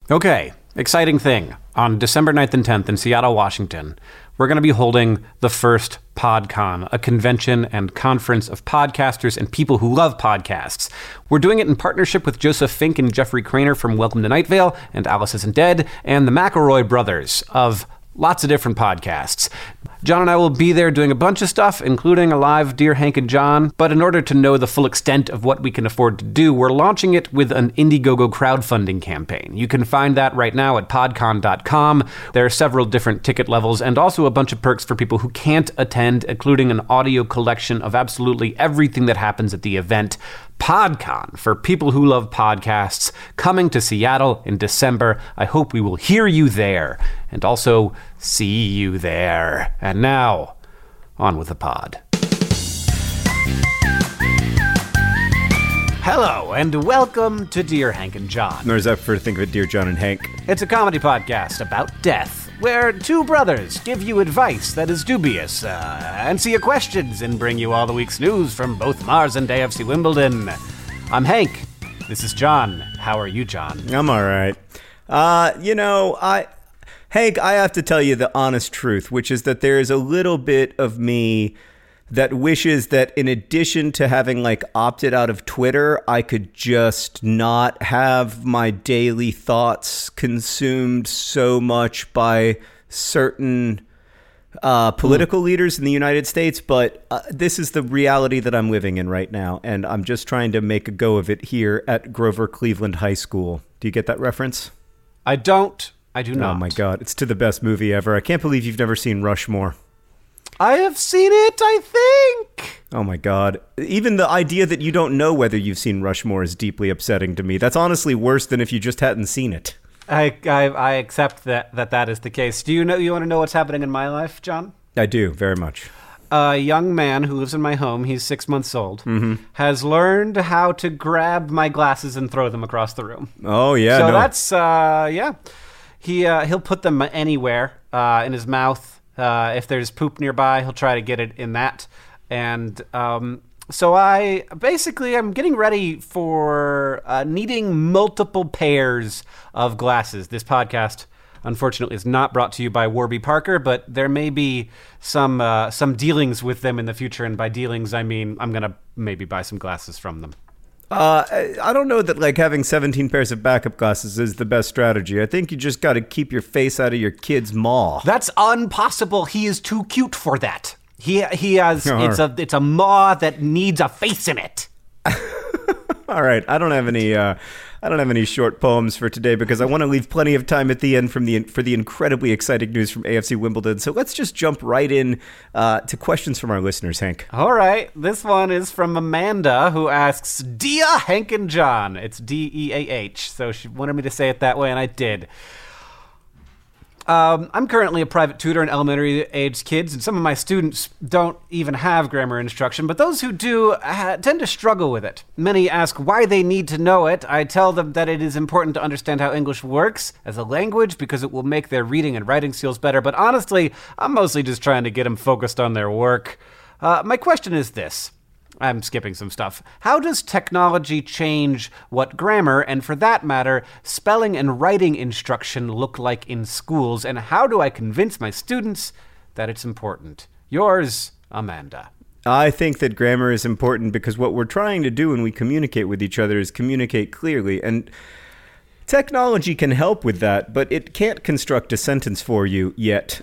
Okay, exciting thing. On December 9th and 10th in Seattle, Washington, we're going to be holding the first PodCon, a convention and conference of podcasters and people who love podcasts. We're doing it in partnership with Joseph Fink and Jeffrey Craner from Welcome to Night Vale and Alice Isn't Dead, and the McElroy brothers of lots of different podcasts. John and I will be there doing a bunch of stuff, including a live Dear Hank and John. But in order to know the full extent of what we can afford to do, we're launching it with an Indiegogo crowdfunding campaign. You can find that right now at podcon.com. There are several different ticket levels and also a bunch of perks for people who can't attend, including an audio collection of absolutely everything that happens at the event. PodCon, for people who love podcasts, coming to Seattle in December. I hope we will hear you there and also see you there. And now, on with the pod. Hello, and welcome to Dear Hank and John. Or is that for think of it, Dear John and Hank? It's a comedy podcast about death, where two brothers give you advice that is dubious, answer your questions, and bring you all the week's news from both Mars and AFC Wimbledon. I'm Hank. This is John. How are you, John? I'm all right. Hank, I have to tell you the honest truth, which is that there is a little bit of me that wishes that in addition to having opted out of Twitter, I could just not have my daily thoughts consumed so much by certain political leaders in the United States. But this is the reality that I'm living in right now. And I'm just trying to make a go of it here at Grover Cleveland High School. Do you get that reference? I don't. I do not. Oh my God. It's to the best movie ever. I can't believe you've never seen Rushmore. I have seen it, I think. Oh my God. Even the idea that you don't know whether you've seen Rushmore is deeply upsetting to me. That's honestly worse than if you just hadn't seen it. I accept that is the case. Do you want to know what's happening in my life, John? I do, very much. A young man who lives in my home, he's 6 months old, has learned how to grab my glasses and throw them across the room. Oh, yeah. So that's, yeah. He'll put them anywhere in his mouth. If there's poop nearby, he'll try to get it in that. And so I'm getting ready for needing multiple pairs of glasses. This podcast, unfortunately, is not brought to you by Warby Parker, but there may be some dealings with them in the future. And by dealings, I mean I'm going to maybe buy some glasses from them. I don't know that having 17 pairs of backup glasses is the best strategy. I think you just got to keep your face out of your kid's maw. That's impossible. He is too cute for that. He has it's a maw that needs a face in it. All right, I don't have any short poems for today because I want to leave plenty of time at the end for the incredibly exciting news from AFC Wimbledon. So let's just jump right in to questions from our listeners, Hank. All right, this one is from Amanda, who asks, Dear Hank and John. It's D-E-A-H, so she wanted me to say it that way, and I did. I'm currently a private tutor in elementary-aged kids, and some of my students don't even have grammar instruction, but those who do tend to struggle with it. Many ask why they need to know it. I tell them that it is important to understand how English works as a language because it will make their reading and writing skills better, but honestly, I'm mostly just trying to get them focused on their work. My question is this. I'm skipping some stuff. How does technology change what grammar, and for that matter, spelling and writing instruction look like in schools, and how do I convince my students that it's important? Yours, Amanda. I think that grammar is important because what we're trying to do when we communicate with each other is communicate clearly, and technology can help with that, but it can't construct a sentence for you yet.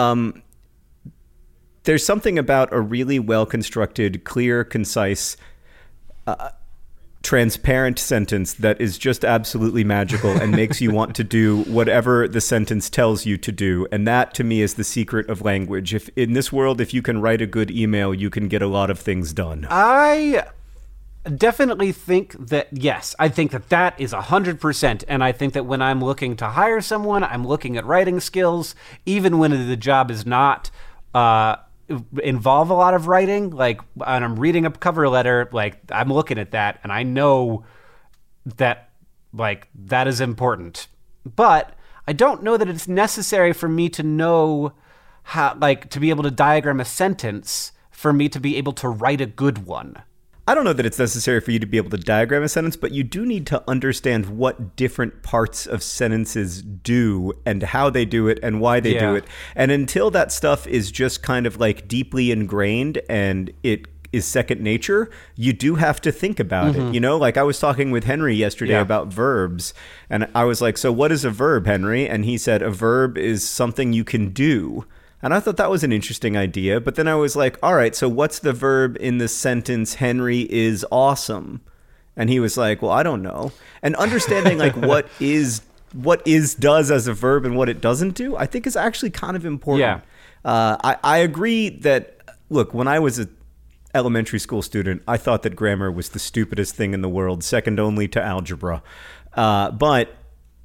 There's something about a really well-constructed, clear, concise, transparent sentence that is just absolutely magical and makes you want to do whatever the sentence tells you to do. And that, to me, is the secret of language. If in this world, if you can write a good email, you can get a lot of things done. I definitely think that, yes, I think that is 100%. And I think that when I'm looking to hire someone, I'm looking at writing skills, even when the job is not involve a lot of writing, when I'm reading a cover letter, I'm looking at that and I know that that is important, but I don't know that it's necessary for me to know how, to be able to diagram a sentence for me to be able to write a good one. I don't know that it's necessary for you to be able to diagram a sentence, but you do need to understand what different parts of sentences do and how they do it and why they do it. And until that stuff is just kind of like deeply ingrained and it is second nature, you do have to think about it. You know, like I was talking with Henry yesterday about verbs, and I was like, so what is a verb, Henry? And he said, a verb is something you can do. And I thought that was an interesting idea. But then I was like, all right, so what's the verb in the sentence, Henry is awesome? And he was like, well, I don't know. And understanding like what is does as a verb and what it doesn't do, I think is actually kind of important. I agree that, look, when I was an elementary school student, I thought that grammar was the stupidest thing in the world, second only to algebra. But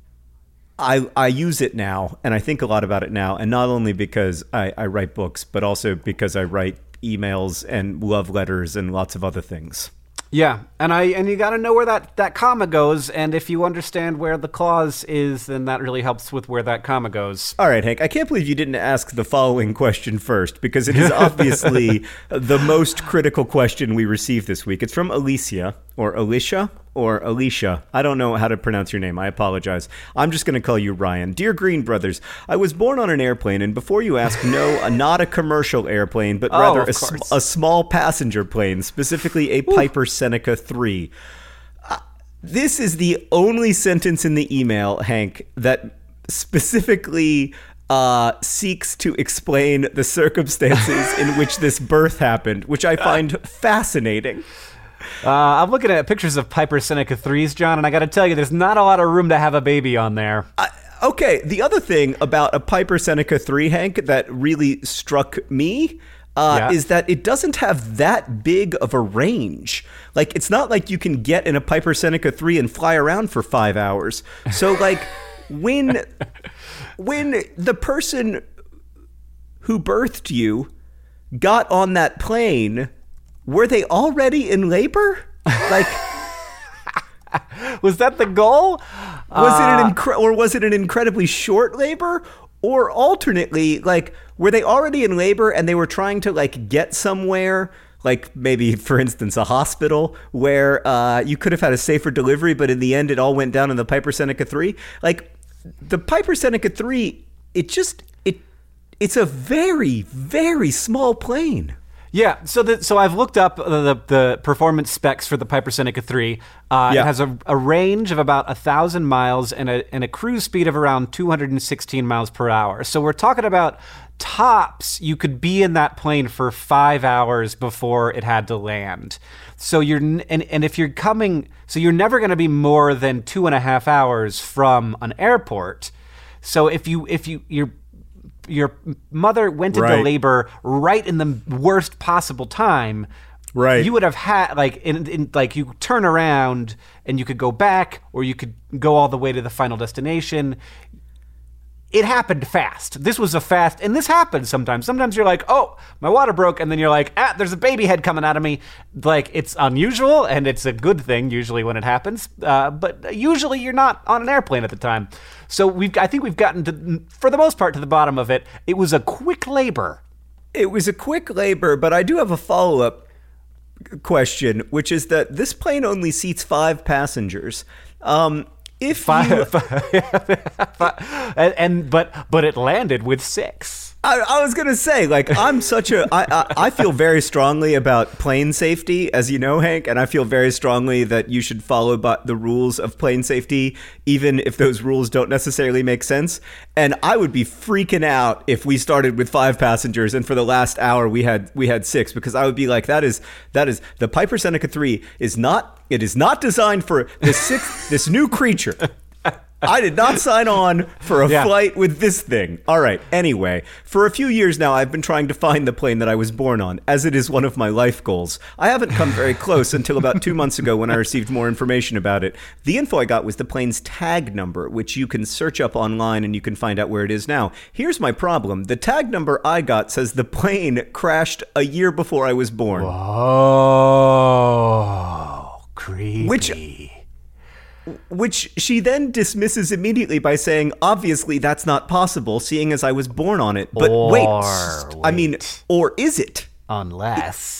I use it now, and I think a lot about it now, and not only because I write books, but also because I write emails and love letters and lots of other things. Yeah, and you got to know where that comma goes, and if you understand where the clause is, then that really helps with where that comma goes. All right, Hank, I can't believe you didn't ask the following question first, because it is obviously the most critical question we received this week. It's from Alicia, or Alicia, or Alicia. I don't know how to pronounce your name. I apologize. I'm just going to call you Ryan. Dear Green Brothers, I was born on an airplane, and before you ask, no, not a commercial airplane, but rather a small passenger plane, specifically a Piper Seneca 3. This is the only sentence in the email, Hank, that specifically seeks to explain the circumstances in which this birth happened, which I find fascinating. I'm looking at pictures of Piper Seneca 3s, John, and I got to tell you, there's not a lot of room to have a baby on there. Okay, the other thing about a Piper Seneca 3, Hank, that really struck me is that it doesn't have that big of a range. Like, it's not like you can get in a Piper Seneca 3 and fly around for 5 hours. So, like, when the person who birthed you got on that plane, were they already in labor? Like, was that the goal? Was it an incredibly short labor? Or alternately, like, were they already in labor and they were trying to like get somewhere, like maybe, for instance, a hospital where you could have had a safer delivery, but in the end, it all went down in the Piper Seneca 3? Like, the Piper Seneca 3, it's a very, very small plane. Yeah, so I've looked up the performance specs for the Piper Seneca 3. It has a range of about 1,000 miles and a cruise speed of around 216 miles per hour. So we're talking about tops. You could be in that plane for 5 hours before it had to land. So you're if you're coming, so you're never going to be more than 2.5 hours from an airport. So if your mother went into labor right in the worst possible time, right, you would have had like like you turn around and you could go back, or you could go all the way to the final destination. It happened fast. This was a fast, and this happens sometimes. Sometimes you're like, oh, my water broke, and then you're like, there's a baby head coming out of me. Like, it's unusual, and it's a good thing usually when it happens. But usually you're not on an airplane at the time. So I think we've gotten to, for the most part, to the bottom of it. It was a quick labor. It was a quick labor, but I do have a follow-up question, which is that this plane only seats 5 passengers. If but it landed with 6. I was gonna say, like, I feel very strongly about plane safety, as you know, Hank, and I feel very strongly that you should follow the rules of plane safety, even if those rules don't necessarily make sense. And I would be freaking out if we started with 5 passengers and for the last hour we had 6, because I would be like, that is the Piper Seneca 3 is not designed for this new creature. I did not sign on for a flight with this thing. All right. Anyway, for a few years now, I've been trying to find the plane that I was born on, as it is one of my life goals. I haven't come very close until about 2 months ago when I received more information about it. The info I got was the plane's tag number, which you can search up online and you can find out where it is now. Here's my problem. The tag number I got says the plane crashed a year before I was born. Oh, creepy. Which she then dismisses immediately by saying, obviously that's not possible, seeing as I was born on it. But wait, I mean, or is it? Unless.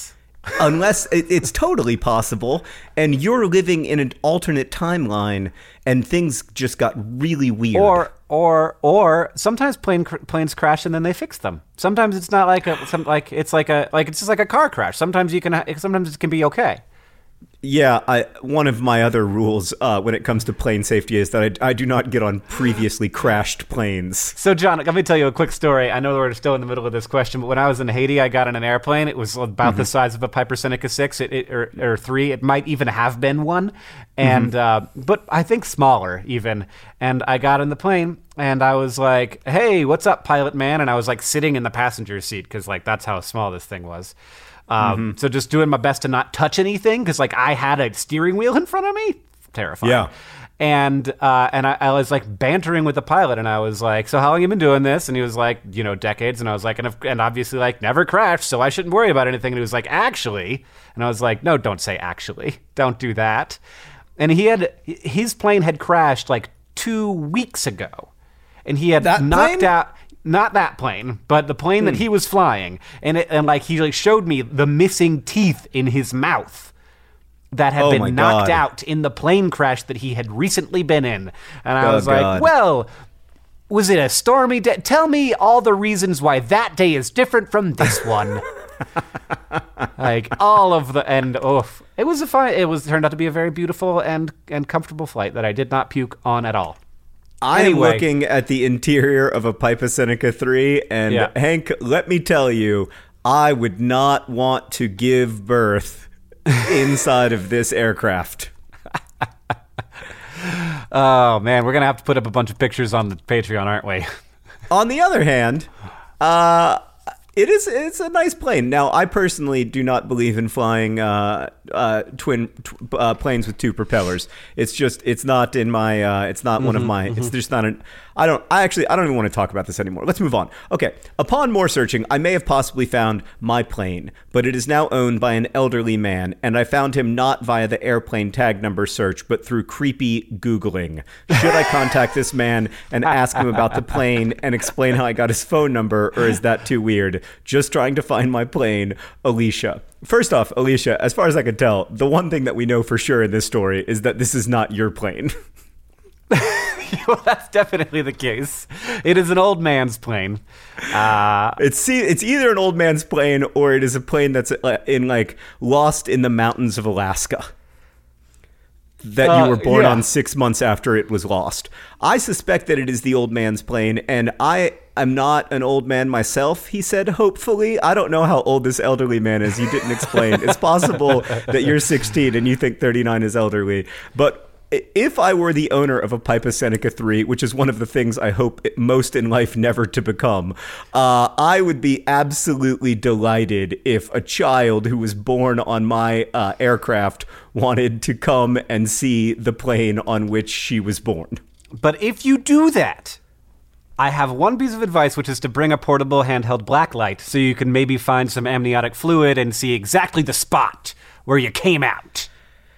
Unless it's totally possible, and you're living in an alternate timeline, and things just got really weird. Or sometimes planes crash and then they fix them. Sometimes it's not like it's just like a car crash. Sometimes sometimes it can be okay. Yeah, one of my other rules when it comes to plane safety is that I do not get on previously crashed planes. So, John, let me tell you a quick story. I know we're still in the middle of this question, but when I was in Haiti, I got in an airplane. It was about the size of a Piper Seneca 6 or 3. It might even have been one, and but I think smaller even. And I got in the plane, and I was like, "Hey, what's up, pilot man?" And I was like sitting in the passenger seat because like that's how small this thing was. So just doing my best to not touch anything because like I had a steering wheel in front of me. Terrifying. Yeah. And I was like bantering with the pilot, and I was like, "So how long you been doing this?" And he was like, "Decades." And I was like, and obviously like never crashed, so I shouldn't worry about anything. And he was like, "Actually," and I was like, "No, don't say actually. Don't do that." And his plane had crashed like 2 weeks ago, and he had knocked out. Not that plane, but the plane that he was flying, and he like showed me the missing teeth in his mouth that had been knocked out in the plane crash that he had recently been in. And I was like, "Well, was it a stormy day? Tell me all the reasons why that day is different from this one." Like all of the it was turned out to be a very beautiful and comfortable flight that I did not puke on at all. I am looking at the interior of a Piper Seneca 3, and Hank, let me tell you, I would not want to give birth inside of this aircraft. Oh, man, we're going to have to put up a bunch of pictures on the Patreon, aren't we? On the other hand, it's a nice plane. Now, I personally do not believe in flying twin planes with two propellers. It's not in my it's not one of my it's just not an I don't even want to talk about this anymore. Let's move on. Okay. Upon more searching, I may have possibly found my plane, but it is now owned by an elderly man, and I found him not via the airplane tag number search, but through creepy Googling. Should I contact this man and ask him about the plane and explain how I got his phone number, or is that too weird? Just trying to find my plane, Alicia. First off, Alicia, as far as I can tell, the one thing that we know for sure in this story is that this is not your plane. Well, that's definitely the case. It is an old man's plane. It's either an old man's plane or it is a plane that's lost in the mountains of Alaska that you were born on 6 months after it was lost. I suspect that it is the old man's plane, and I am not an old man myself, he said, hopefully. I don't know how old this elderly man is. You didn't explain. It's possible that you're 16 and you think 39 is elderly, but if I were the owner of a Piper Seneca 3, which is one of the things I hope most in life never to become, I would be absolutely delighted if a child who was born on my aircraft wanted to come and see the plane on which she was born. But if you do that, I have one piece of advice, which is to bring a portable handheld blacklight so you can maybe find some amniotic fluid and see exactly the spot where you came out.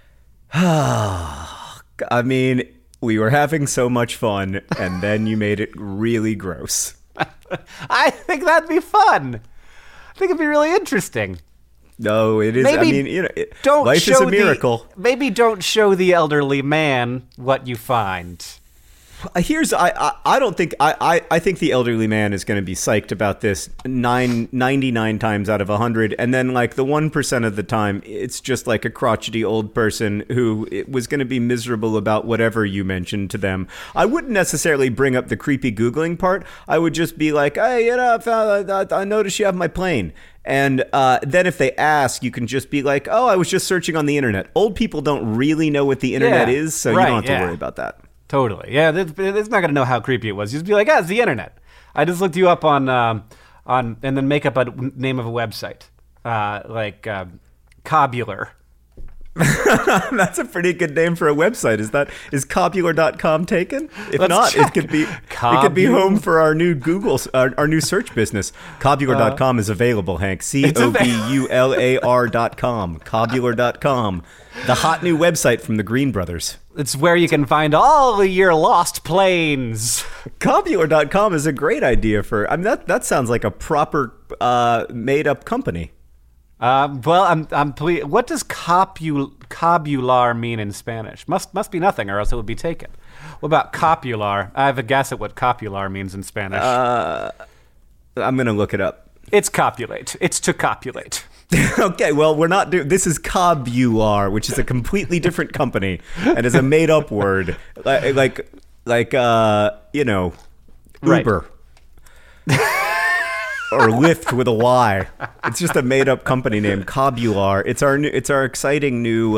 I mean, we were having so much fun, and then you made it really gross. I think that'd be fun. I think it'd be really interesting. No, it is. Maybe life is a miracle. Maybe don't show the elderly man what you find. I think the elderly man is going to be psyched about this 99 times out of 100, and then like the 1% of the time it's just like a crotchety old person who was going to be miserable about whatever you mentioned to them. I wouldn't necessarily bring up the creepy Googling part. I would just be like, hey, I noticed you have my plane. And then if they ask, you can just be like, oh, I was just searching on the internet. Old people don't really know what the internet is, so you don't have to worry about that. Totally. Yeah, it's not going to know how creepy it was. You just be like, it's the internet. I just looked you up on and then make up a name of a website, Cobular. That's a pretty good name for a website. Is cobular.com taken? If not, it could be home for our new our new search business. Cobular.com is available, Hank. COBULAR.com. Cobular.com. The hot new website from the Green Brothers. It's where you can find all of your lost planes. Cobular.com is a great idea that sounds like a proper made up company. Well, I'm pleased. What does copular mean in Spanish? Must be nothing, or else it would be taken. What about copular? I have a guess at what copular means in Spanish. I'm gonna look it up. It's copulate. It's to copulate. Okay, well, we're not doing. This is cobular, which is a completely different company and is a made-up word, like Uber. Right. Or Lyft with a Y. It's just a made-up company name, Cobular. It's our exciting new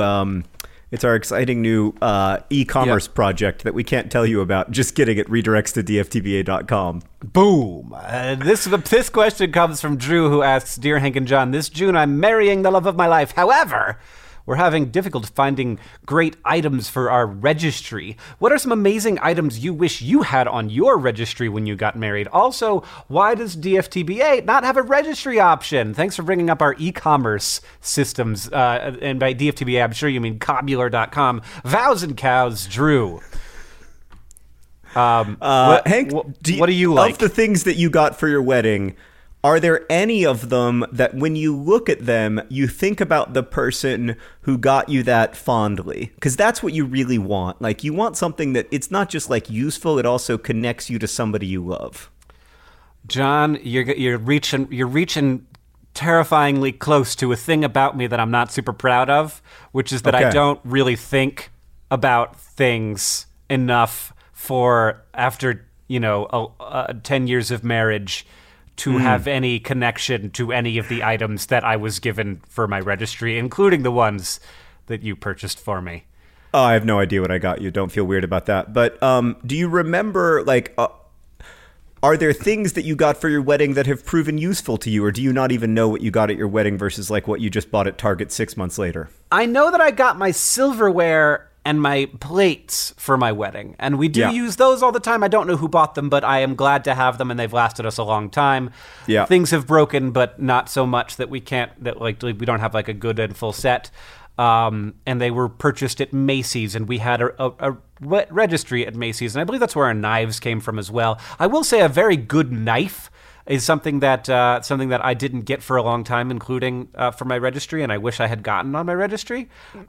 e-commerce project that we can't tell you about. Just kidding. It redirects to dftba.com. Boom. This question comes from Drew, who asks, "Dear Hank and John, this June I'm marrying the love of my life. However, we're having difficulty finding great items for our registry. What are some amazing items you wish you had on your registry when you got married? Also, why does DFTBA not have a registry option?" Thanks for bringing up our e-commerce systems. And by DFTBA, I'm sure you mean cobular.com. Vows and cows, Drew. Hank, what do you like? Of the things that you got for your wedding, are there any of them that when you look at them, you think about the person who got you that fondly? Because that's what you really want. Like, you want something that it's not just like useful, it also connects you to somebody you love. John, you're reaching terrifyingly close to a thing about me that I'm not super proud of, which is that I don't really think about things enough for after 10 years of marriage to have any connection to any of the items that I was given for my registry, including the ones that you purchased for me. Oh, I have no idea what I got you. Don't feel weird about that. But do you remember, are there things that you got for your wedding that have proven useful to you, or do you not even know what you got at your wedding versus like what you just bought at Target 6 months later? I know that I got my silverware and my plates for my wedding. And we do use those all the time. I don't know who bought them, but I am glad to have them, and they've lasted us a long time. Yeah. Things have broken, but not so much that we don't have like a good and full set. And they were purchased at Macy's, and we had a registry at Macy's, and I believe that's where our knives came from as well. I will say a very good knife is something that I didn't get for a long time, including for my registry, and I wish I had gotten on my registry.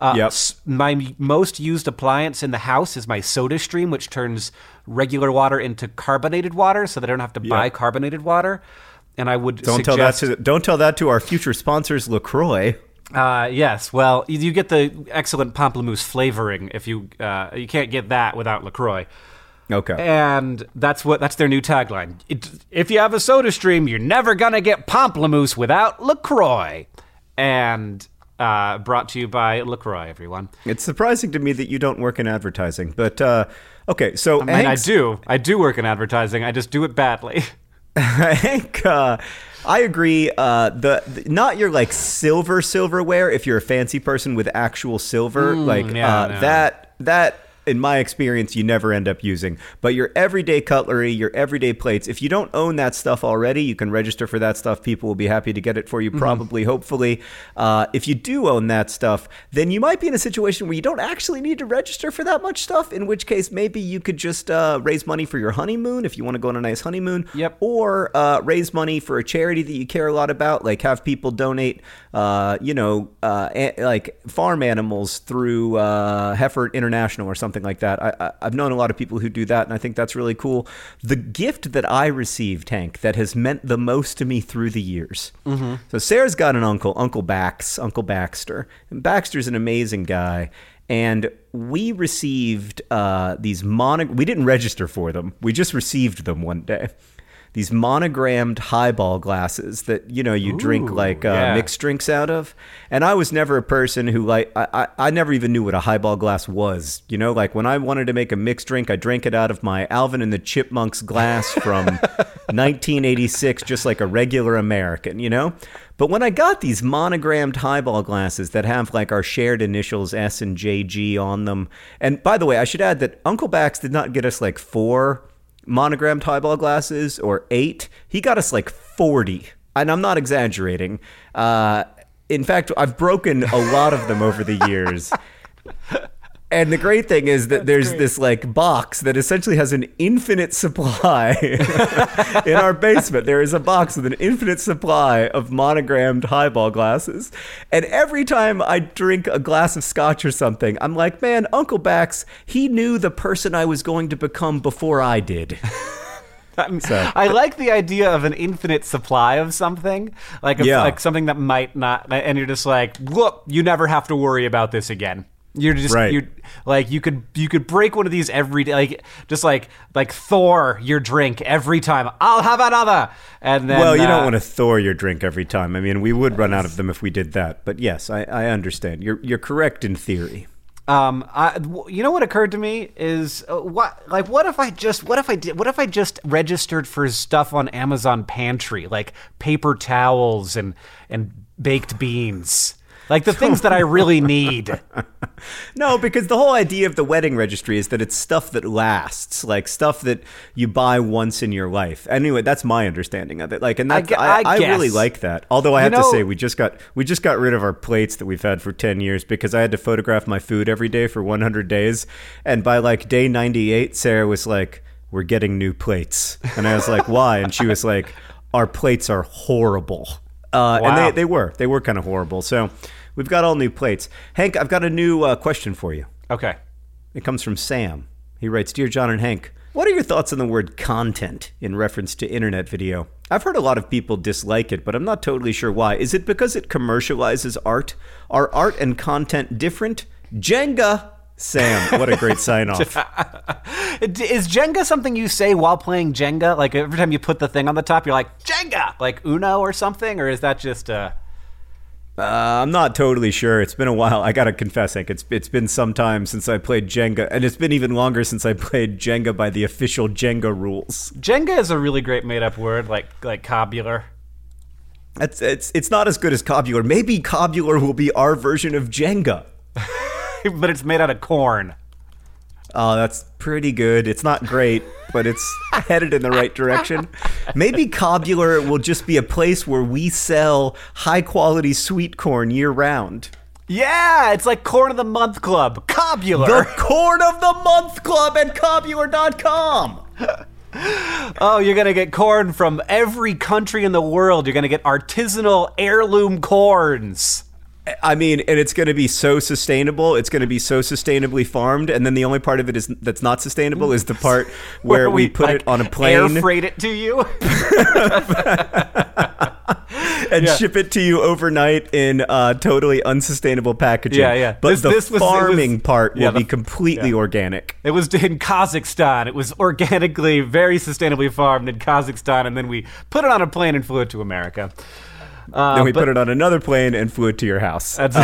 My most used appliance in the house is my SodaStream, which turns regular water into carbonated water, so that I don't have to buy carbonated water. And I would don't tell that to our future sponsors, LaCroix. Yes, well, you get the excellent pamplemousse flavoring if you can't get that without LaCroix. Okay. And that's their new tagline. If you have a SodaStream, you're never going to get pamplemousse without LaCroix. And brought to you by LaCroix, everyone. It's surprising to me that you don't work in advertising. But, okay, so I do. I do work in advertising. I just do it badly. Hank, I agree. Not your like silverware. If you're a fancy person with actual silver, that in my experience, you never end up using. But your everyday cutlery, your everyday plates, if you don't own that stuff already, you can register for that stuff. People will be happy to get it for you, probably, hopefully. If you do own that stuff, then you might be in a situation where you don't actually need to register for that much stuff, in which case maybe you could just raise money for your honeymoon if you want to go on a nice honeymoon. Yep. Or raise money for a charity that you care a lot about, like have people donate, like farm animals through Heifer International or something like that. I've known a lot of people who do that, and I think that's really cool. The gift that I received, Hank, that has meant the most to me through the years. So Sarah's got an Uncle Baxter. And Baxter's an amazing guy. And we received these we didn't register for them. We just received them one day. These monogrammed highball glasses that, you drink mixed drinks out of. And I was never a person who I never even knew what a highball glass was. Like when I wanted to make a mixed drink, I drank it out of my Alvin and the Chipmunks glass from 1986, just like a regular American, But when I got these monogrammed highball glasses that have like our shared initials S and JG on them. And by the way, I should add that Uncle Bax did not get us like 4 monogrammed highball glasses or 8. He got us like 40, and I'm not exaggerating. In fact, I've broken a lot of them over the years. And the great thing is that there's this like box that essentially has an infinite supply in our basement. There is a box with an infinite supply of monogrammed highball glasses. And every time I drink a glass of scotch or something, I'm like, man, Uncle Bax, he knew the person I was going to become before I did. So. I like the idea of an infinite supply of something, like something that might not, and you're just like, look, you never have to worry about this again. You're just right. You're like you could break one of these every day, like Thor your drink every time. I'll have another, and then you don't want to Thor your drink every time. I mean, we would run out of them if we did that. But yes, I understand. You're correct in theory. You know what occurred to me is what if I just registered for stuff on Amazon Pantry, like paper towels and baked beans. Like the things that I really need. No, because the whole idea of the wedding registry is that it's stuff that lasts, like stuff that you buy once in your life. Anyway, that's my understanding of it. Like, and that I really like that. Although I have to say, we just got rid of our plates that we've had for 10 years because I had to photograph my food every day for 100 days, and by like day 98, Sarah was like, "We're getting new plates," and I was like, "Why?" And she was like, "Our plates are horrible." Wow. And they were kind of horrible. So we've got all new plates. Hank, I've got a new question for you. Okay. It comes from Sam. He writes, Dear John and Hank, what are your thoughts on the word content in reference to internet video? I've heard a lot of people dislike it, but I'm not totally sure why. Is it because it commercializes art? Are art and content different? Jenga! Sam, what a great sign-off. Is Jenga something you say while playing Jenga? Like every time you put the thing on the top, you're like, Jenga! Like Uno or something? Or is that just I'm not totally sure. It's been a while. I gotta confess, Hank, it's been some time since I played Jenga, and it's been even longer since I played Jenga by the official Jenga rules. Jenga is a really great made-up word, like cobular. It's not as good as cobular. Maybe cobular will be our version of Jenga. But it's made out of corn. Oh, that's pretty good. It's not great, but it's headed in the right direction. Maybe cobular will just be a place where we sell high-quality sweet corn year-round. Yeah, it's like Corn of the Month Club. Cobular. The Corn of the Month Club at cobular.com. Oh, you're going to get corn from every country in the world. You're going to get artisanal heirloom corns. I mean, and it's going to be so sustainable. It's going to be so sustainably farmed. And then the only part of it that's not sustainable is the part where we put it on a plane. Air freight it to you. And ship it to you overnight in totally unsustainable packaging. Yeah. But the farming part will be completely organic. It was in Kazakhstan. It was organically, very sustainably farmed in Kazakhstan. And then we put it on a plane and flew it to America. Then we put it on another plane and flew it to your house. Oh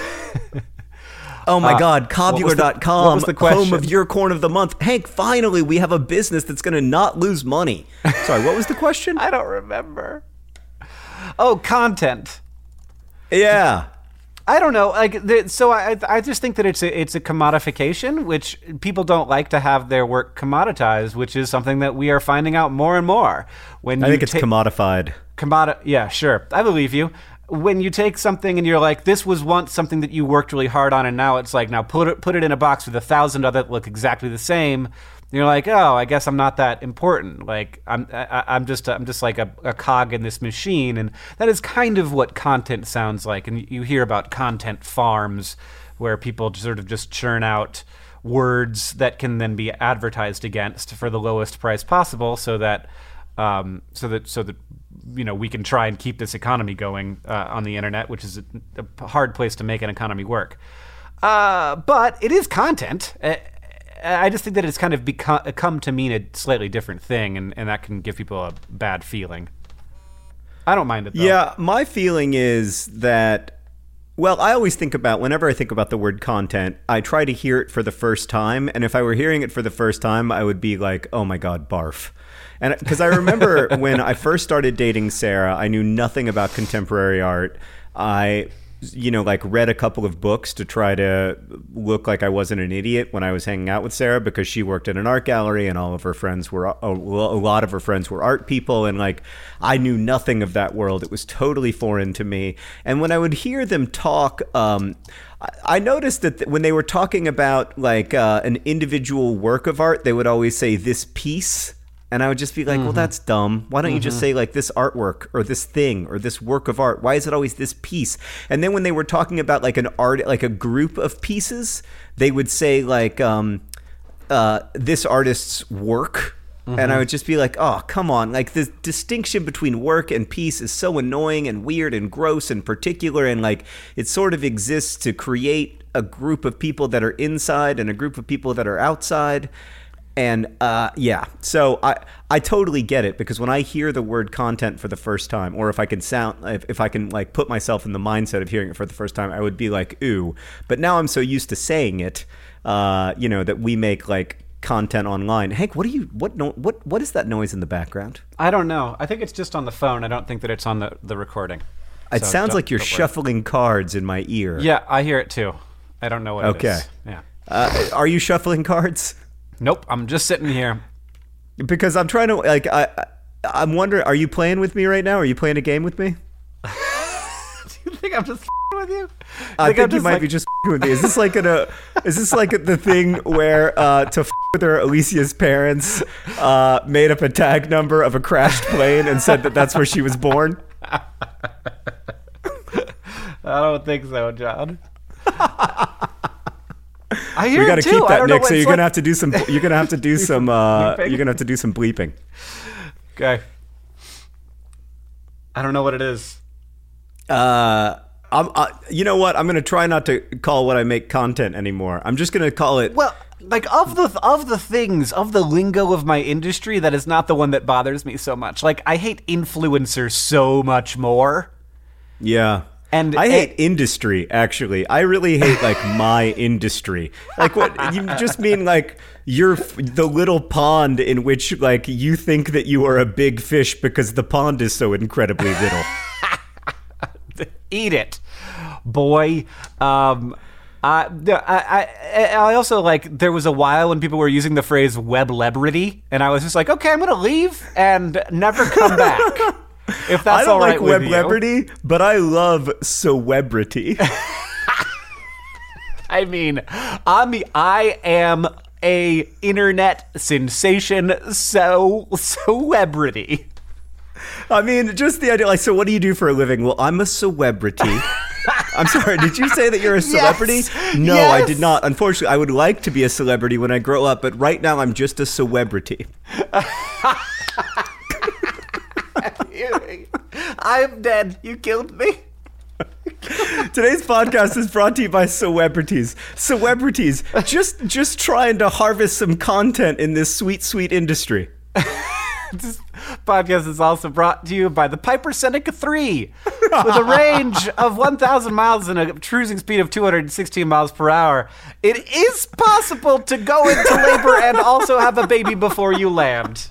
my God, cobular.com, what was the question? Home of your corn of the month. Hank, finally, we have a business that's going to not lose money. Sorry, what was the question? I don't remember. Oh, content. Yeah. I don't know. So I just think that it's a commodification, which people don't like to have their work commoditized, which is something that we are finding out more and more. I think it's commodified. Yeah, sure. I believe you. When you take something and you're like, this was once something that you worked really hard on, and now it's like, now put it in a box with 1,000 other that look exactly the same. You're like, oh, I guess I'm not that important. Like I'm just like a cog in this machine, and that is kind of what content sounds like. And you hear about content farms, where people sort of just churn out words that can then be advertised against for the lowest price possible, so that we can try and keep this economy going on the internet, which is a hard place to make an economy work. But it is content. I just think that it's kind of come to mean a slightly different thing, and that can give people a bad feeling. I don't mind it, though. Yeah, my feeling is that, well, I always think about, whenever I think about the word content, I try to hear it for the first time, and if I were hearing it for the first time, I would be like, oh my God, barf. And because I remember when I first started dating Sarah, I knew nothing about contemporary art. I like read a couple of books to try to look like I wasn't an idiot when I was hanging out with Sarah, because she worked at an art gallery and a lot of her friends were art people. And like, I knew nothing of that world. It was totally foreign to me. And when I would hear them talk, I noticed that when they were talking about like an individual work of art, they would always say this piece. And I would just be like, well, that's dumb. Why don't you just say like this artwork or this thing or this work of art? Why is it always this piece? And then when they were talking about like an art, like a group of pieces, they would say like this artist's work. And I would just be like, oh, come on. Like the distinction between work and piece is so annoying and weird and gross and particular. And like it sort of exists to create a group of people that are inside and a group of people that are outside. And so I totally get it, because when I hear the word content for the first time, or if I can like put myself in the mindset of hearing it for the first time, I would be like, ooh. But now I'm so used to saying it, that we make like content online. Hank, what is that noise in the background? I don't know. I think it's just on the phone. I don't think that it's on the recording. It sounds like you're shuffling cards in my ear. Yeah, I hear it too. I don't know what it is. Okay. Yeah. Are you shuffling cards? Nope, I'm just sitting here. Because I'm trying to, like, I'm wondering, are you playing with me right now? Are you playing a game with me? Do you think I'm just with you? I think you might be just with me. Is this like the thing where to with her, Alicia's parents made up a tag number of a crashed plane and said that that's where she was born? I don't think so, John. I hear we got to keep that, Nick. So you're gonna have to do some. You're gonna have to do some. You're gonna have to do some bleeping. Okay. I don't know what it is. You know what? I'm gonna try not to call what I make content anymore. I'm just gonna call it. Well, like of the lingo of my industry, that is not the one that bothers me so much. Like I hate influencers so much more. Yeah. And I hate industry, actually. I really hate, like, my industry. Like, what? You just mean, like, you're the little pond in which, like, you think that you are a big fish because the pond is so incredibly little. Eat it, boy. I also, like, there was a while when people were using the phrase web-lebrity, and I was just like, okay, I'm going to leave and never come back. If that's all right with you. I don't like web-lebrity, but I love celebrity. I mean, I am a internet sensation, so celebrity. I mean, just the idea, like, so what do you do for a living? Well, I'm a celebrity. I'm sorry, did you say that you're a celebrity? Yes. No, yes. I did not. Unfortunately, I would like to be a celebrity when I grow up, but right now I'm just a celebrity. I'm dead. You killed me. Today's podcast is brought to you by celebrities. Celebrities, just trying to harvest some content in this sweet, sweet industry. This podcast is also brought to you by the Piper Seneca 3. With a range of 1,000 miles and a cruising speed of 216 miles per hour, it is possible to go into labor and also have a baby before you land.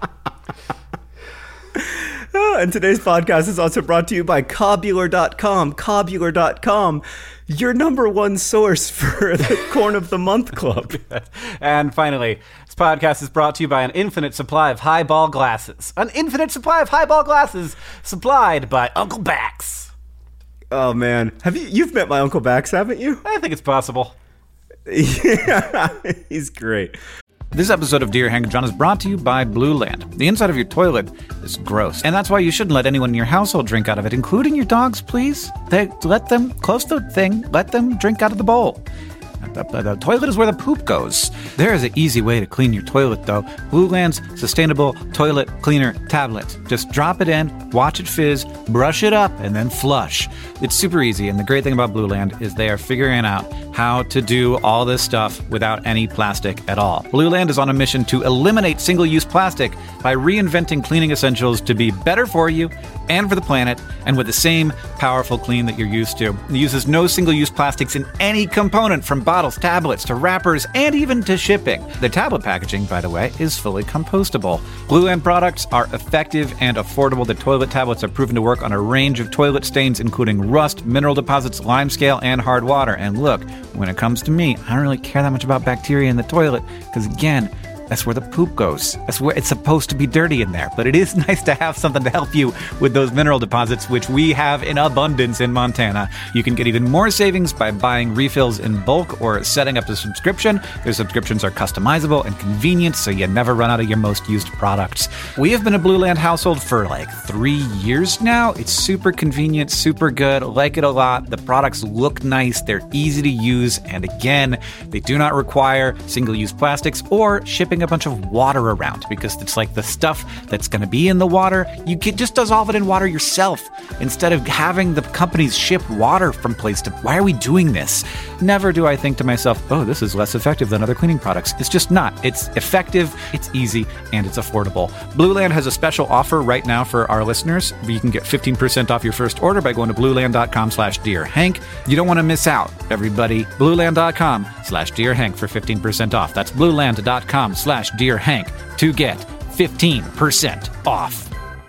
And today's podcast is also brought to you by Cobular.com. Cobular.com, your number one source for the Corn of the Month Club. And finally, this podcast is brought to you by an infinite supply of highball glasses. An infinite supply of highball glasses supplied by Uncle Bax. Oh, man. You've met my Uncle Bax, haven't you? I think it's possible. Yeah, he's great. This episode of Dear Hank and John is brought to you by Blue Land. The inside of your toilet is gross, and that's why you shouldn't let anyone in your household drink out of it, including your dogs, please. Let them close the thing, let them drink out of the bowl. The toilet is where the poop goes. There is an easy way to clean your toilet, though. Blue Land's sustainable toilet cleaner tablet. Just drop it in, watch it fizz, brush it up, and then flush. It's super easy, and the great thing about Blue Land is they are figuring out how to do all this stuff without any plastic at all. Blueland is on a mission to eliminate single-use plastic by reinventing cleaning essentials to be better for you and for the planet, and with the same powerful clean that you're used to. It uses no single-use plastics in any component, from bottles, tablets, to wrappers, and even to shipping. The tablet packaging, by the way, is fully compostable. Blueland products are effective and affordable. The toilet tablets are proven to work on a range of toilet stains, including rust, mineral deposits, limescale, and hard water. And look, when it comes to me, I don't really care that much about bacteria in the toilet, because again, that's where the poop goes. That's where it's supposed to be dirty in there. But it is nice to have something to help you with those mineral deposits, which we have in abundance in Montana. You can get even more savings by buying refills in bulk or setting up a subscription. Their subscriptions are customizable and convenient, so you never run out of your most used products. We have been a Blueland household for like 3 years now. It's super convenient, super good. Like it a lot. The products look nice. They're easy to use. And again, they do not require single-use plastics or shipping a bunch of water around, because it's like the stuff that's going to be in the water, you can just dissolve it in water yourself instead of having the companies ship water from place to. Why are we doing this? Never do I think to myself, oh, this is less effective than other cleaning products. It's just not. It's effective, it's easy, and it's affordable. Blueland has a special offer right now for our listeners. You can get 15% off your first order by going to blueland.com/DearHank. You don't want to miss out, everybody. Blueland.com/DearHank for 15% off. That's blueland.com/DearHank to get 15% off.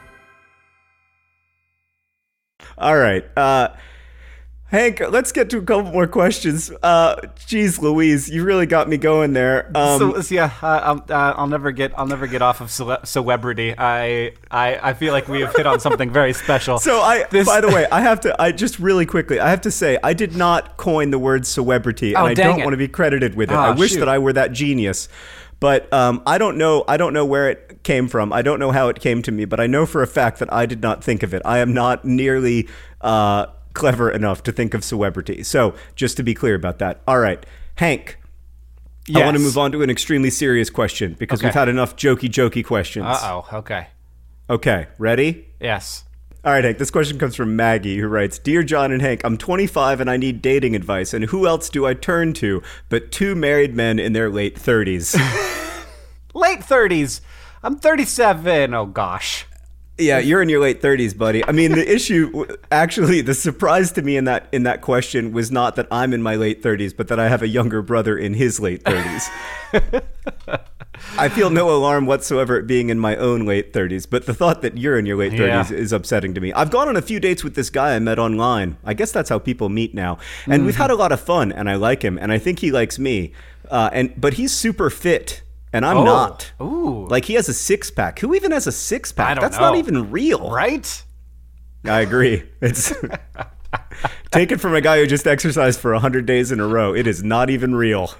All right. Hank, let's get to a couple more questions. Geez Louise, you really got me going there. I'll never get off of celebrity. I feel like we have hit on something very special. By the way, I just really quickly, I have to say, I did not coin the word celebrity, and I don't want to be credited with it. I wish that I were that genius. But I don't know where it came from. I don't know how it came to me, but I know for a fact that I did not think of it. I am not nearly clever enough to think of celebrity. So just to be clear about that. All right, Hank, yes. I want to move on to an extremely serious question, because we've had enough jokey questions. Okay. Okay, ready? Yes. All right, Hank, this question comes from Maggie, who writes, Dear John and Hank, I'm 25 and I need dating advice, and who else do I turn to but two married men in their late 30s? Late 30s? I'm 37. Oh, gosh. Yeah, you're in your late 30s, buddy. I mean, the issue, actually, the surprise to me in that question was not that I'm in my late 30s, but that I have a younger brother in his late 30s. I feel no alarm whatsoever at being in my own late 30s, but the thought that you're in your late 30s is upsetting to me. I've gone on a few dates with this guy I met online. I guess that's how people meet now. And we've had a lot of fun, and I like him, and I think he likes me. But he's super fit. And I'm not. Ooh. Like, he has a six-pack. Who even has a six-pack? I don't That's know. Not even real. Right? I agree. It's take it from a guy who just exercised for 100 days in a row. It is not even real.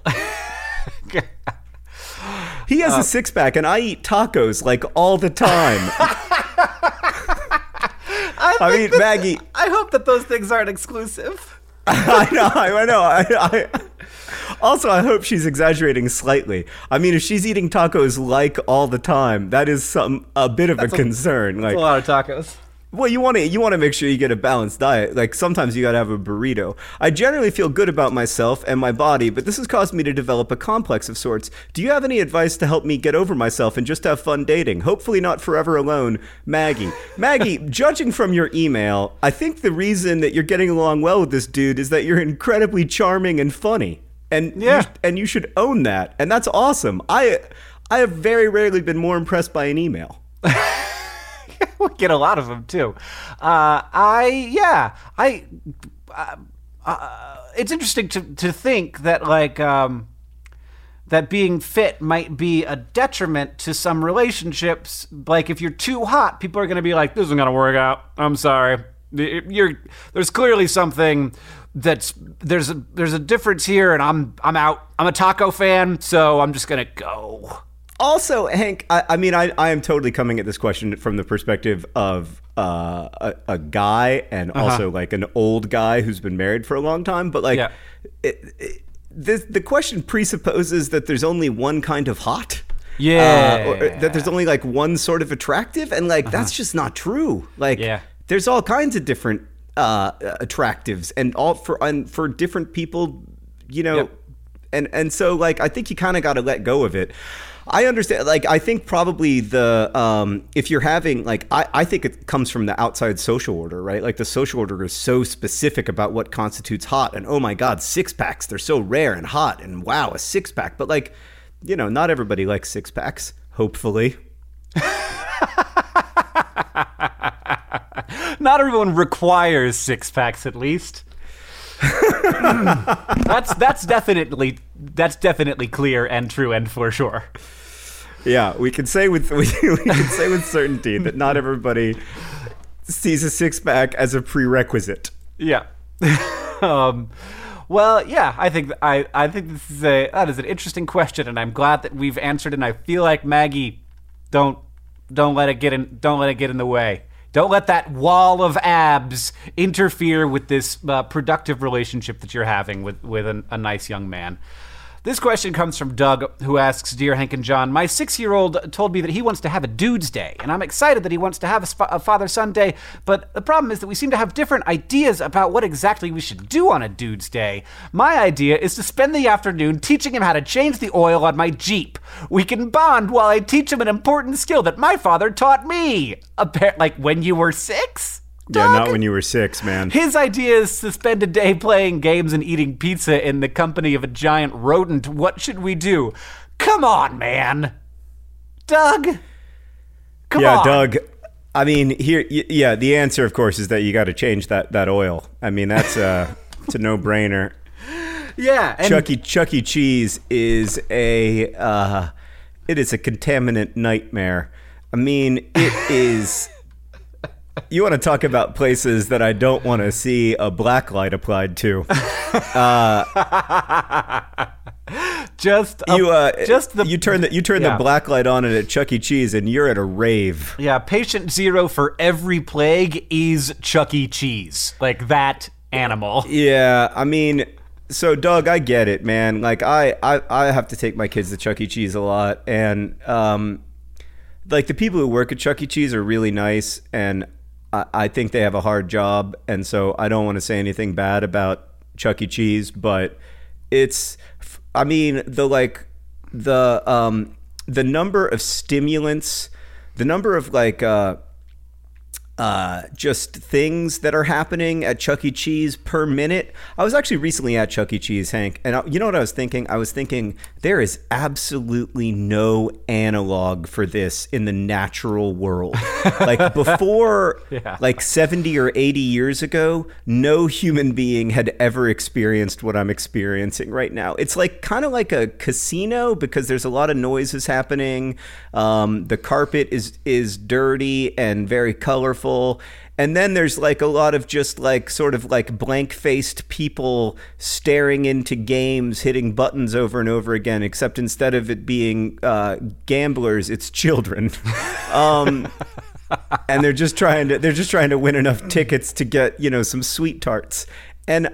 He has a six-pack, and I eat tacos, like, all the time. I mean, Maggie. I hope that those things aren't exclusive. I know. Also, I hope she's exaggerating slightly. I mean, if she's eating tacos like all the time, that is a bit of a concern. That's a lot of tacos. Well, you want to make sure you get a balanced diet. Like, sometimes you got to have a burrito. I generally feel good about myself and my body, but this has caused me to develop a complex of sorts. Do you have any advice to help me get over myself and just have fun dating? Hopefully not forever alone, Maggie. Maggie, judging from your email, I think the reason that you're getting along well with this dude is that you're incredibly charming and funny. And you should own that. And that's awesome. I have very rarely been more impressed by an email. We get a lot of them too. It's interesting to think that that being fit might be a detriment to some relationships. Like, if you're too hot, people are going to be like, "This isn't going to work out. I'm sorry." There's clearly something there's a difference here, and I'm out. I'm a taco fan, so I'm just going to go. Also, Hank, I mean, I am totally coming at this question from the perspective of a guy and also like an old guy who's been married for a long time. But like, the question presupposes that there's only one kind of hot. Yeah. Or that there's only like one sort of attractive. And like, that's just not true. Like, there's all kinds of different attractives, and all for different people know, and so like I think you kind of got to let go of it. I understand. Like, I think probably if you're having, like, I think it comes from the outside social order, right? Like, the social order is so specific about what constitutes hot. And, oh, my God, 6-packs, they're so rare and hot. And, wow, a 6-pack. But, like, you know, not everybody likes 6-packs, hopefully. Not everyone requires 6-packs, at least. That's definitely clear and true and for sure. Yeah, we can say with certainty that not everybody sees a 6-pack as a prerequisite. Yeah. Well, yeah, I think that is an interesting question, and I'm glad that we've answered. And I feel like, Maggie, don't let it get in the way. Don't let that wall of abs interfere with this productive relationship that you're having with a nice young man. This question comes from Doug, who asks, Dear Hank and John, my 6-year-old told me that he wants to have a dude's day, and I'm excited that he wants to have a father-son day, but the problem is that we seem to have different ideas about what exactly we should do on a dude's day. My idea is to spend the afternoon teaching him how to change the oil on my Jeep. We can bond while I teach him an important skill that my father taught me. Like when you were 6? Yeah, not when you were 6, man. His idea is to spend a day playing games and eating pizza in the company of a giant rodent. What should we do? Come on, man. Doug. Come on. Yeah, Doug. I mean, the answer, of course, is that you got to change that oil. I mean, that's it's a no-brainer. Yeah. And Chuck E. Cheese is it is a contaminant nightmare. I mean, it is... You want to talk about places that I don't want to see a black light applied to? You turn the black light on at Chuck E. Cheese and you're at a rave. Yeah, patient zero for every plague is Chuck E. Cheese, like that animal. Yeah, I mean, so Doug, I get it, man. Like I have to take my kids to Chuck E. Cheese a lot, and like the people who work at Chuck E. Cheese are really nice, and I think they have a hard job, and so I don't want to say anything bad about Chuck E. Cheese, but it's, I mean, the number of stimulants, the number of like just things that are happening at Chuck E. Cheese per minute. I was actually recently at Chuck E. Cheese, Hank, and you know what I was thinking? I was thinking there is absolutely no analog for this in the natural world. Like before, like 70 or 80 years ago, no human being had ever experienced what I'm experiencing right now. It's like kind of like a casino because there's a lot of noises happening. The carpet is dirty and very colorful. And then there's like a lot of just like sort of like blank-faced people staring into games, hitting buttons over and over again, except instead of it being gamblers, it's children. And they're just trying to win enough tickets to get, you know, some sweet tarts. And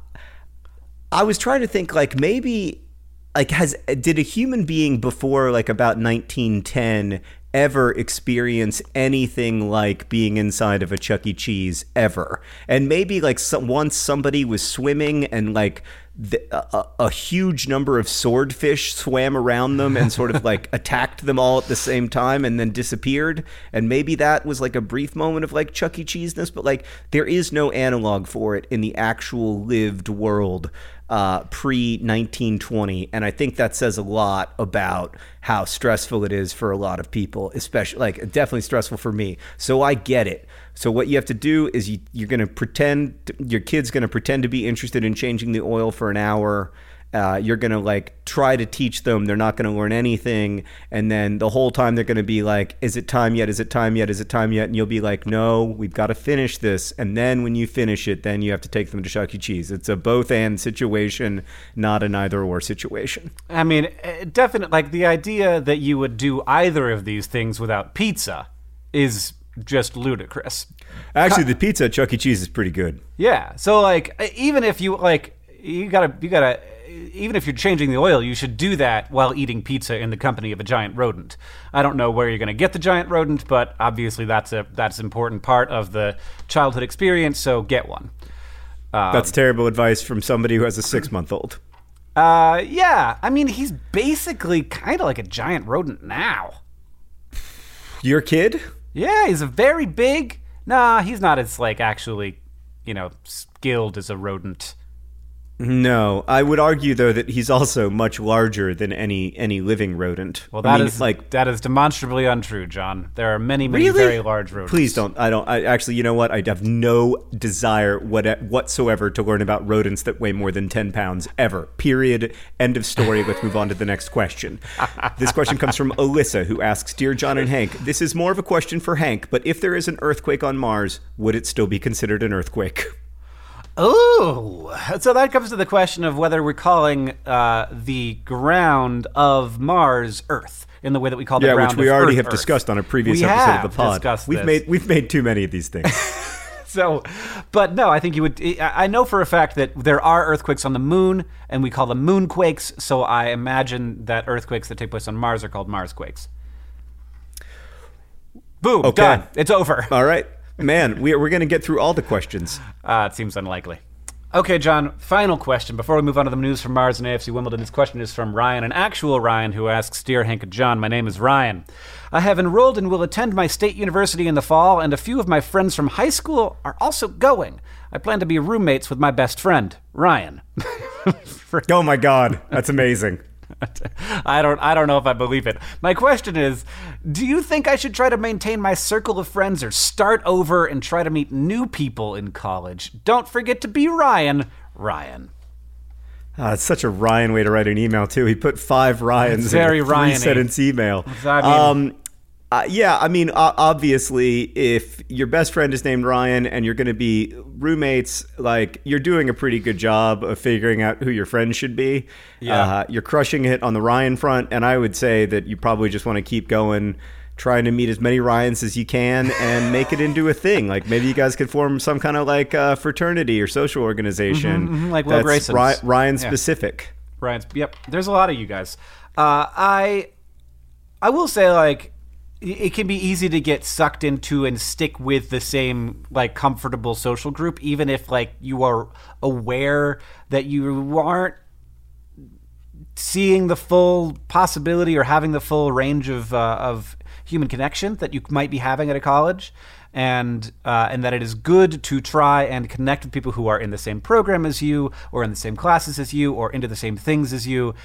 I was trying to think like maybe like did a human being before like about 1910 ever experience anything like being inside of a Chuck E. Cheese ever? And maybe like once somebody was swimming and like a huge number of swordfish swam around them and sort of like attacked them all at the same time and then disappeared. And maybe that was like a brief moment of like Chuck E. Cheese-ness, but like there is no analog for it in the actual lived world pre-1920. And I think that says a lot about how stressful it is for a lot of people, especially like definitely stressful for me. So I get it. So what you have to do is you're going to pretend, your kid's going to pretend to be interested in changing the oil for an hour. You're going to like try to teach them. They're not going to learn anything. And then the whole time they're going to be like, is it time yet? Is it time yet? Is it time yet? And you'll be like, no, we've got to finish this. And then when you finish it, then you have to take them to Chuck E. Cheese. It's a both and situation, not an either or situation. I mean, definitely like the idea that you would do either of these things without pizza is just ludicrous. Actually, the pizza at Chuck E. Cheese is pretty good. Yeah. So like, even if you like, you gotta, even if you're changing the oil, you should do that while eating pizza in the company of a giant rodent. I don't know where you're going to get the giant rodent, but obviously that's an important part of the childhood experience, so get one. That's terrible advice from somebody who has a 6-month-old. Yeah. I mean, he's basically kind of like a giant rodent now. Your kid? Yeah, he's a very big... Nah, he's not as, like, actually, skilled as a rodent. No, I would argue though that he's also much larger than any living rodent. Well, that is demonstrably untrue, John. There are many very large rodents. Please don't. I actually, you know what? I have no desire whatsoever to learn about rodents that weigh more than 10 pounds ever. Period. End of story. Let's move on to the next question. This question comes from Alyssa, who asks, "Dear John and Hank, this is more of a question for Hank, but if there is an earthquake on Mars, would it still be considered an earthquake?" Oh, so that comes to the question of whether we're calling the ground of Mars Earth in the way that we call the ground of Earth. Yeah, which we already have Earth. discussed on a previous episode of the pod. We've made too many of these things. But no, I think you would. I know for a fact that there are earthquakes on the moon, and we call them moonquakes. So I imagine that earthquakes that take place on Mars are called Marsquakes. Boom, okay. Done. It's over. All right. Man, we're going to get through all the questions. It seems unlikely. Okay, John, final question. Before we move on to the news from Mars and AFC Wimbledon, this question is from Ryan, an actual Ryan, who asks, "Dear Hank and John, my name is Ryan. I have enrolled and will attend my state university in the fall, and a few of my friends from high school are also going. I plan to be roommates with my best friend, Ryan." Oh my God, that's amazing. I don't know if I believe it. My question is, do you think I should try to maintain my circle of friends or start over and try to meet new people in college? Don't forget to be Ryan. Ryan. It's such a Ryan way to write an email, too. He put 5 Ryans in a 3-sentence email. Obviously, if your best friend is named Ryan and you're going to be roommates, like, you're doing a pretty good job of figuring out who your friends should be. Yeah. You're crushing it on the Ryan front, and I would say that you probably just want to keep going, trying to meet as many Ryans as you can and make it into a thing. Like, maybe you guys could form some kind of, like, fraternity or social organization like Will Grayson's. Ryan specific. Ryan's, yep. There's a lot of you guys. I will say, like, it can be easy to get sucked into and stick with the same, like, comfortable social group, even if, like, you are aware that you aren't seeing the full possibility or having the full range of human connection that you might be having at a college, and that it is good to try and connect with people who are in the same program as you, or in the same classes as you, or into the same things as you,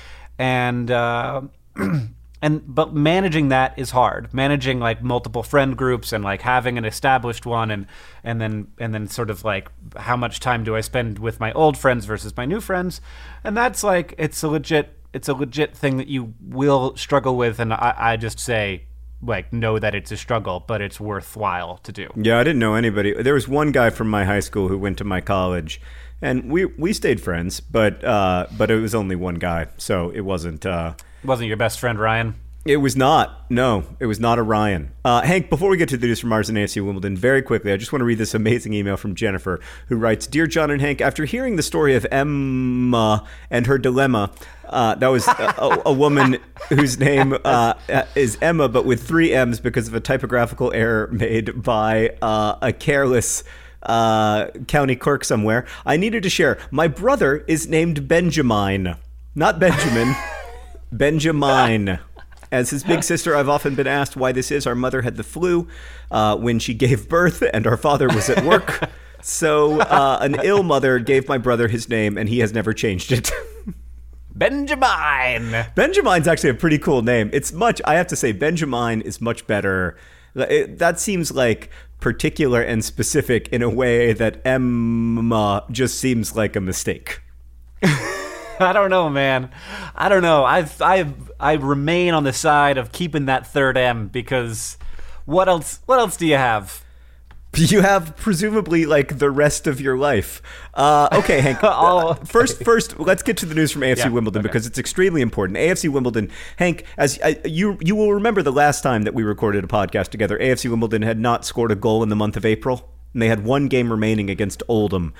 but managing that is hard. Managing, like, multiple friend groups and, like, having an established one and then sort of, like, how much time do I spend with my old friends versus my new friends? And that's, like, it's a legit thing that you will struggle with, and I just say, like, know that it's a struggle, but it's worthwhile to do. Yeah, I didn't know anybody. There was one guy from my high school who went to my college, and we stayed friends, but it was only one guy, so it wasn't... Wasn't your best friend Ryan? It was not. No, it was not a Ryan. Hank, before we get to the news from Mars and AFC Wimbledon, very quickly, I just want to read this amazing email from Jennifer, who writes, "Dear John and Hank, after hearing the story of Emma and her dilemma," that was a woman whose name is Emma, but with 3 M's because of a typographical error made by a careless county clerk somewhere. "I needed to share. My brother is named Benjamin. Not Benjamin. Benjamin. As his big sister, I've often been asked why this is. Our mother had the flu when she gave birth, and our father was at work. So an ill mother gave my brother his name, and he has never changed it." Benjamin. Benjamin's actually a pretty cool name. I have to say, Benjamin is much better. That seems like particular and specific in a way that Emma just seems like a mistake. I don't know, man. I don't know. I remain on the side of keeping that 3rd M, because what else do you have? You have presumably, like, the rest of your life. Okay, Hank. First, let's get to the news from AFC Wimbledon, because it's extremely important. AFC Wimbledon, Hank, as you will remember the last time that we recorded a podcast together, AFC Wimbledon had not scored a goal in the month of April. And they had 1 game remaining against Oldham.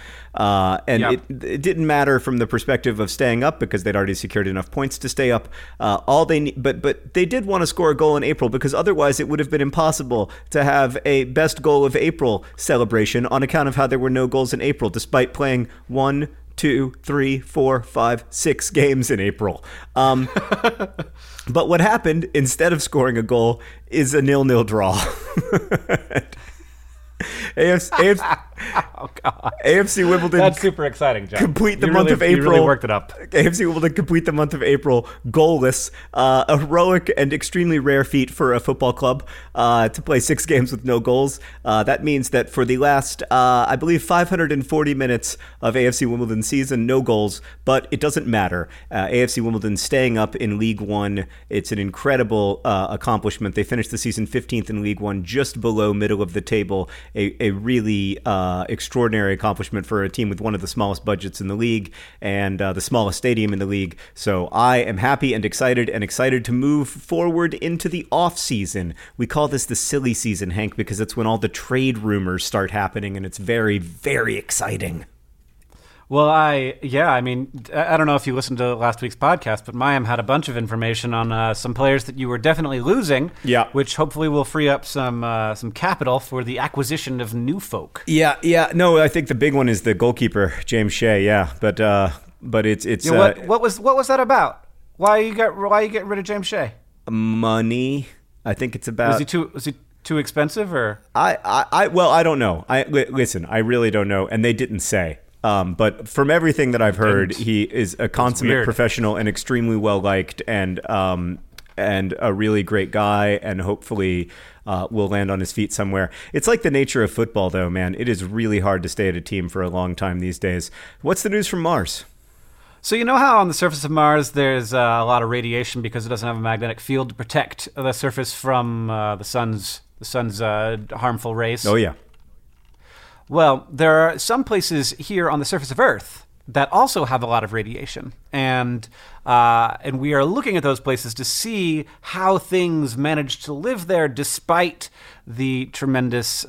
It didn't matter from the perspective of staying up, because they'd already secured enough points to stay up. But they did want to score a goal in April, because otherwise it would have been impossible to have a best goal of April celebration on account of how there were no goals in April, despite playing 1, 2, 3, 4, 5, 6 games in April. But what happened, instead of scoring a goal, is a 0-0 draw. Oh, God. AFC Wimbledon. That's super exciting, John. Complete the month of April. You really worked it up. AFC Wimbledon complete the month of April goalless. A heroic and extremely rare feat for a football club to play 6 games with no goals. That means that for the last, I believe, 540 minutes of AFC Wimbledon season, no goals. But it doesn't matter. AFC Wimbledon staying up in League One. It's an incredible accomplishment. They finished the season 15th in League One, just below middle of the table. A really extraordinary accomplishment for a team with one of the smallest budgets in the league and the smallest stadium in the league. So I am happy and excited to move forward into the off season. We call this the silly season, Hank, because it's when all the trade rumors start happening, and it's very, very exciting. Well, I don't know if you listened to last week's podcast, but Mayim had a bunch of information on some players that you were definitely losing, which hopefully will free up some capital for the acquisition of new folk. Yeah. No, I think the big one is the goalkeeper, James Shea. Yeah, but it's what was that about? Why you get rid of James Shea? Money. I think it's about. Was he too expensive, or? I don't know. Listen, I really don't know, and they didn't say. But from everything that I've heard, he is a consummate professional and extremely well liked, and a really great guy, and hopefully will land on his feet somewhere. It's like the nature of football, though, man. It is really hard to stay at a team for a long time these days. What's the news from Mars? So you know how on the surface of Mars there's a lot of radiation because it doesn't have a magnetic field to protect the surface from the sun's harmful rays? Oh, yeah. Well, there are some places here on the surface of Earth that also have a lot of radiation, and we are looking at those places to see how things manage to live there despite the tremendous,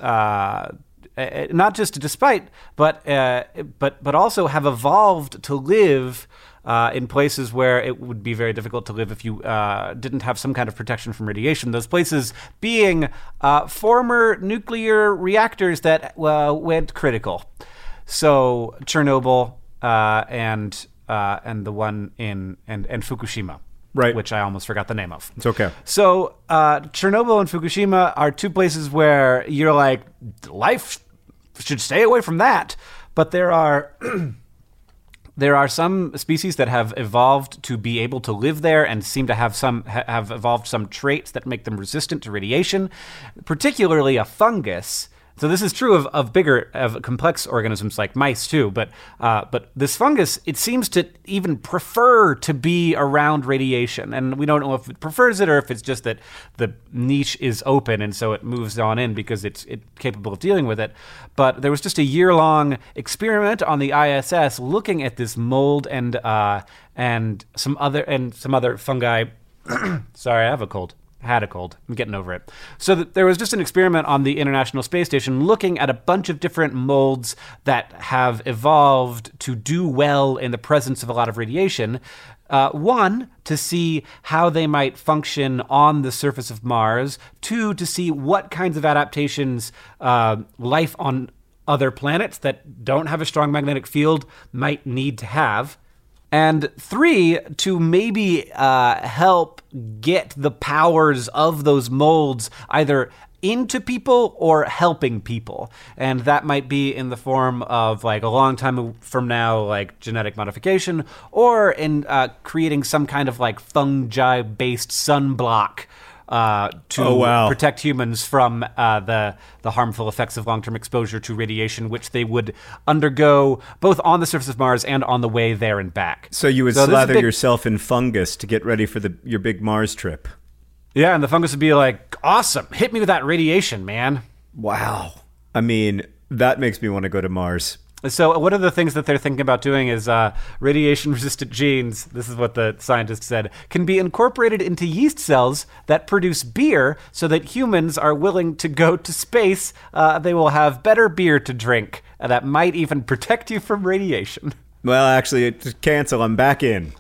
not just despite, but also have evolved to live in places where it would be very difficult to live if you didn't have some kind of protection from radiation. Those places being former nuclear reactors that went critical. So Chernobyl and the one in Fukushima. Right. Which I almost forgot the name of. It's okay. So Chernobyl and Fukushima are two places where you're like, life should stay away from that. But there are there are some species that have evolved to be able to live there and seem to have have evolved some traits that make them resistant to radiation, particularly a fungus. So this is true of complex organisms like mice too, but this fungus, it seems to even prefer to be around radiation, and we don't know if it prefers it or if it's just that the niche is open and so it moves on in because it's capable of dealing with it. But there was just a year-long experiment on the ISS looking at this mold and some other fungi. Sorry, I have a cold. Had a cold. I'm getting over it. So there was just an experiment on the International Space Station looking at a bunch of different molds that have evolved to do well in the presence of a lot of radiation. One, to see how they might function on the surface of Mars. Two, to see what kinds of adaptations life on other planets that don't have a strong magnetic field might need to have. And three, to maybe help get the powers of those molds either into people or helping people. And that might be in the form of, like, a long time from now, like genetic modification, or in creating some kind of like fungi-based sunblock to protect humans from the harmful effects of long-term exposure to radiation, which they would undergo both on the surface of Mars and on the way there and back. So you would slather yourself in fungus to get ready for your big Mars trip. Yeah, and the fungus would be like, awesome, hit me with that radiation, man. Wow. I mean, that makes me want to go to Mars. So one of the things that they're thinking about doing is radiation-resistant genes, this is what the scientist said, can be incorporated into yeast cells that produce beer so that humans are willing to go to space. They will have better beer to drink that might even protect you from radiation. Well, actually, cancel. I'm back in.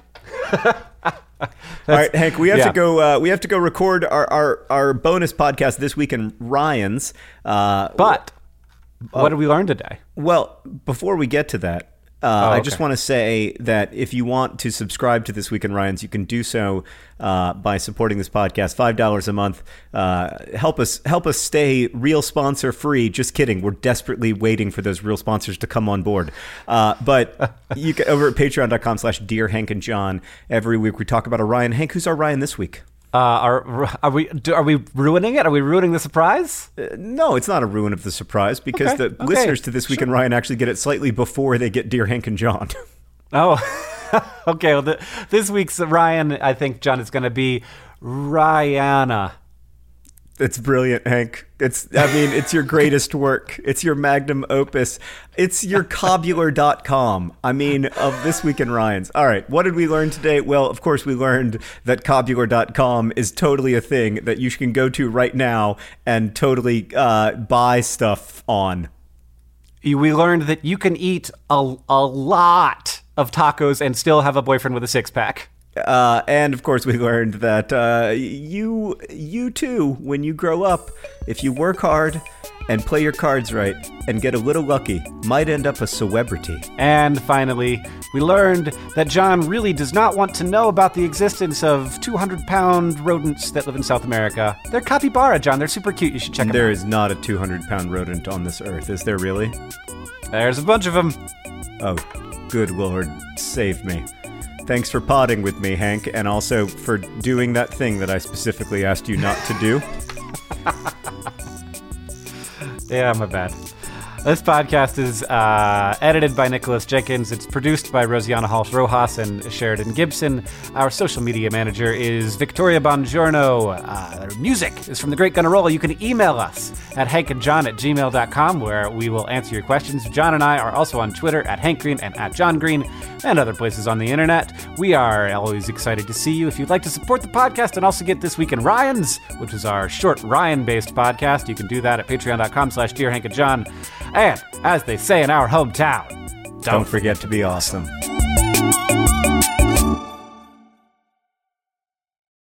All right, Hank, we have to go. We have to go record our bonus podcast this week in Ryan's. But what did we learn today? Well, before we get to that, I just want to say that if you want to subscribe to This Week in Ryans, you can do so by supporting this podcast. $5 a month. Help us stay real sponsor free. Just kidding. We're desperately waiting for those real sponsors to come on board. But you can over at patreon.com/Dear Hank and John. Every week we talk about a Ryan. Hank, who's our Ryan this week? Are we ruining it? Are we ruining the surprise? No, it's not a ruin of the surprise because the listeners to This Week in Ryan actually get it slightly before they get Dear Hank and John. Oh, okay. Well, this week's Ryan, I think, John, is going to be Rihanna. It's brilliant, Hank. It's your greatest work. It's your magnum opus. It's your cobular.com. Of This Week in Ryans. All right, what did we learn today? Well, of course, we learned that cobular.com is totally a thing that you can go to right now and totally buy stuff on. We learned that you can eat a lot of tacos and still have a boyfriend with a six-pack. And of course, we learned that you too, when you grow up, if you work hard and play your cards right and get a little lucky, might end up a celebrity. And finally, we learned that John really does not want to know about the existence of 200-pound rodents that live in South America. They're capybara, John. They're super cute. You should check them out. There is not a 200-pound rodent on this earth, is there really? There's a bunch of them. Oh, good Lord, save me. Thanks for podding with me, Hank, and also for doing that thing that I specifically asked you not to do. Yeah, my bad. This podcast is edited by Nicholas Jenkins. It's produced by Rosianna Halsh Rojas and Sheridan Gibson. Our social media manager is Victoria Bongiorno. Our music is from The Great Gunnarolla. You can email us at hankandjohn@gmail.com, where we will answer your questions. John and I are also on Twitter at Hank Green and at John Green, and other places on the internet. We are always excited to see you. If you'd like to support the podcast and also get This Week in Ryans, which is our short Ryan-based podcast, you can do that at patreon.com/Dear Hank and John. And, as they say in our hometown, don't forget to be awesome.